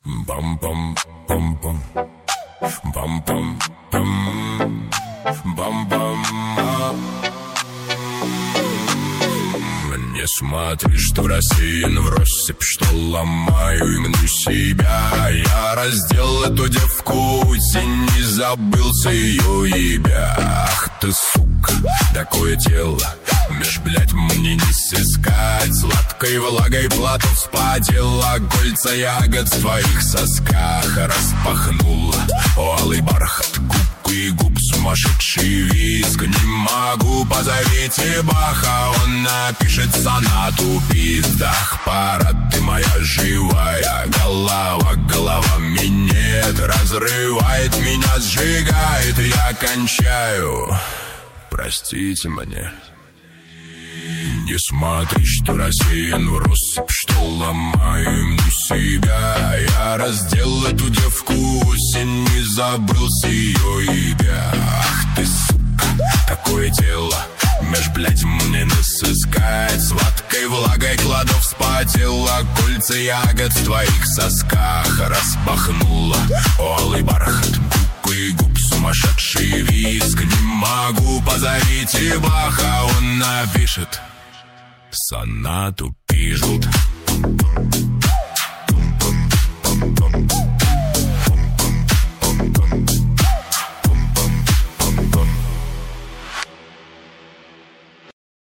Бам-бам-бам-бам, бам-бам-бам, бам-бам. Не смотри, что рассеян в россыпь, что ломаю и гну себя. Я раздел эту девку, и не забылся ее ебя. Ах ты, сука, такое тело, меж, блядь, мне не сыскать. Сладкой влагой плату вспотела, кольца ягод в твоих сосках распахнула. О, алый бархат губ и губ, сумасшедший визг. Не могу, позовите Баха, он напишет сонату в пиздах. Пара, ты моя живая голова, голова минет, разрывает меня, сжигает, я кончаю. Простите мне. Не смотри, что рассеян в россыпь, что ломаю мне себя. Я раздел эту девку, не забылся ее ебя. Ах ты, сука, такое дело, меж, блядь, мне не сыскать. Сладкой влагой кладу вспотела, кольца ягод в твоих сосках распахнула. О, алый бархат губ и губ, сумасшедший визг. Не могу, позовите Баха, он напишет сонату пишут.